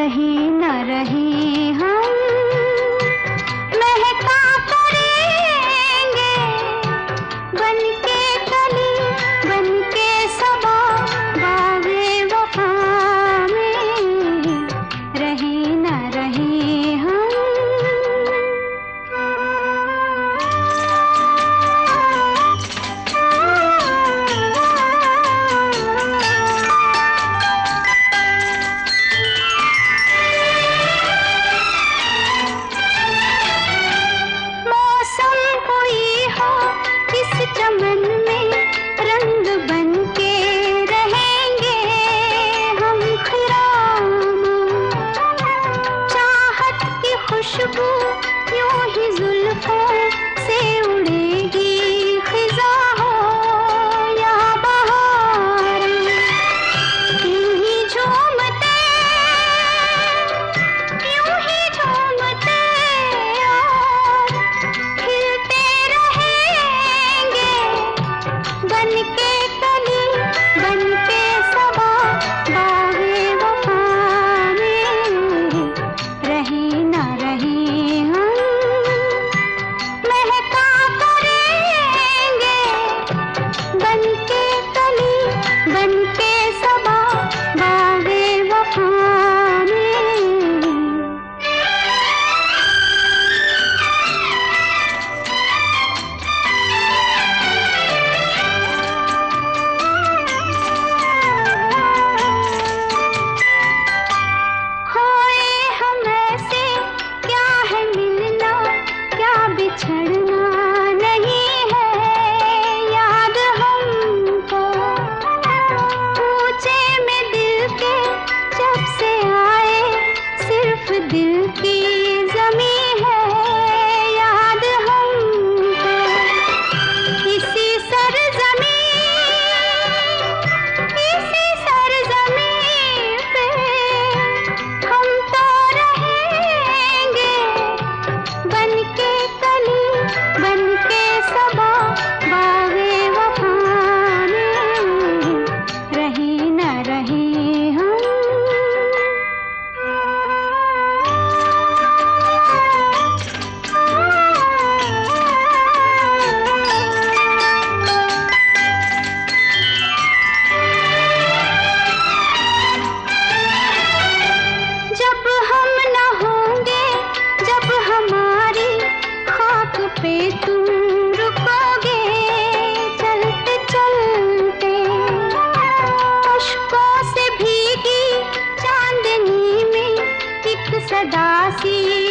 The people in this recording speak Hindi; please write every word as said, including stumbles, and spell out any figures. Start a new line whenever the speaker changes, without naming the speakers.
रही न रही हम महका करेंगे, बन के कली बन के सबा बागे वफा में रही न रही हम। चमन में रंग बन के रहेंगे हम खिरामा, चाहत की खुशबू यूं ही जुल्फों से उड़ेगी खिजा हो या बहार, यूं ही झूमते यूं ही झूमते और खिलते बन के कली बन के सबा बागे वफा में रही न रही हम महका करेंगे, बन के कली बन के सबा बागे वफा में। बिछड़ना नहीं है याद हमको, पूछे में दिल के जब से आए सिर्फ दिल की जमी है याद हमको। इसी सरजमी इसी सरजमी पे हम तो रहेंगे, बन के बन के सबा बागे वफा में रही न रही हम। जब हम न होंगे, जब हमारी खाक पे तुम रुकोगे चलते चलते, अश्कों से भीगी चांदनी में एक सदा सी